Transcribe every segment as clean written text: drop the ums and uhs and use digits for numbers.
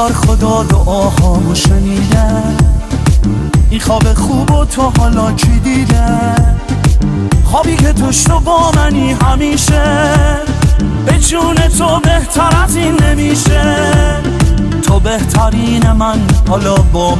انگار خدا دعاهامو شنیده. این خواب خوب و تو حالا کی دیده؟ خوابی که توش تو با منی همیشه، به جون تو بهتر از این نمیشه. تو بهترین من حالا با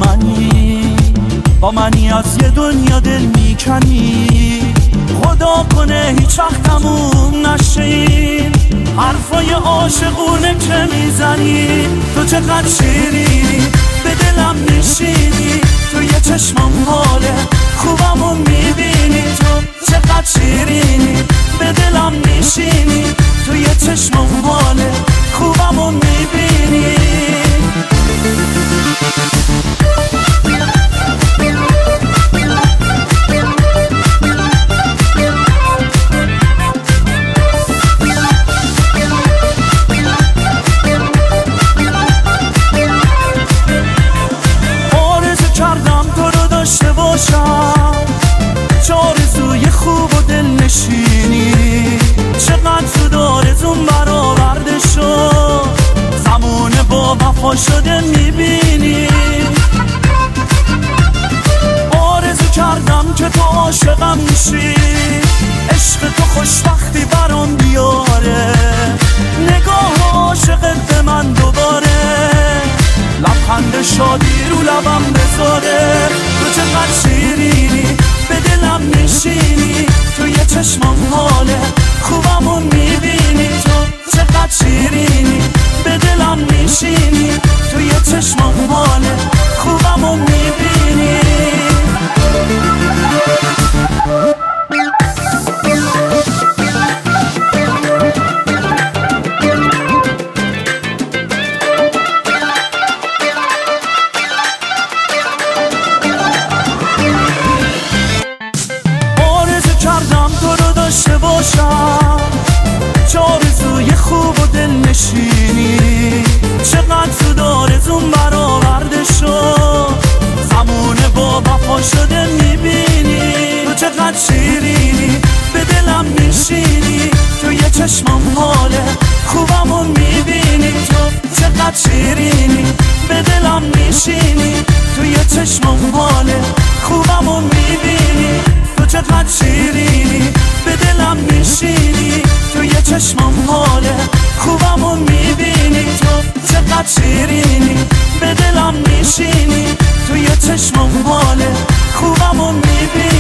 منی از یه دنیا دل میکنی. خدا کنه هیچ وقت تموم نشه این حرفای عاشقونه که میزنی. تو چقدر شیرینی به دلم نشینی، تو یه چشمم حاله خوبمو میبینی. تو چقدر شیرینی به دلم نشینی، تو یه چشمم حاله خوبمو میبینی. چه آرزوی خوب و دل نشینی، چقدر زود آرزوم برآورده شد. زمونه با وفا شده میبینی. آرزو کردم که تو عاشقم میشی، عشق تو خوشبختی برام بیاره. نگاه عاشقت به من دوباره لبخند شادی رو لبم بذاره. تو چقدر شیرینی به دلم نشینی، تو یه چشمم حاله خوبمو میبینی. تو چقدر شیرینی به دلم نشینی، تو یه چشمم حاله خوبمو میبینی. چه آرزوی خوب و دل نشینی، چقدر زود آرزوم برآورده شد. زمونه با وفا شده میبینی. تو چقدر شیرینی به دلم نشینی، تو یه چشمم حاله خوبمو میبینی. تو چقدر شیرینی به دلم نشینی، تو یه چشمم حاله خوبمو میبینی. تو چقدر شیرینی به دلم نشینی، تو یه چشمم حاله خوبمو میبینی. تو چقدر شیرینی به دلم نشینی، تو یه چشمم حاله خوبمو میبینی.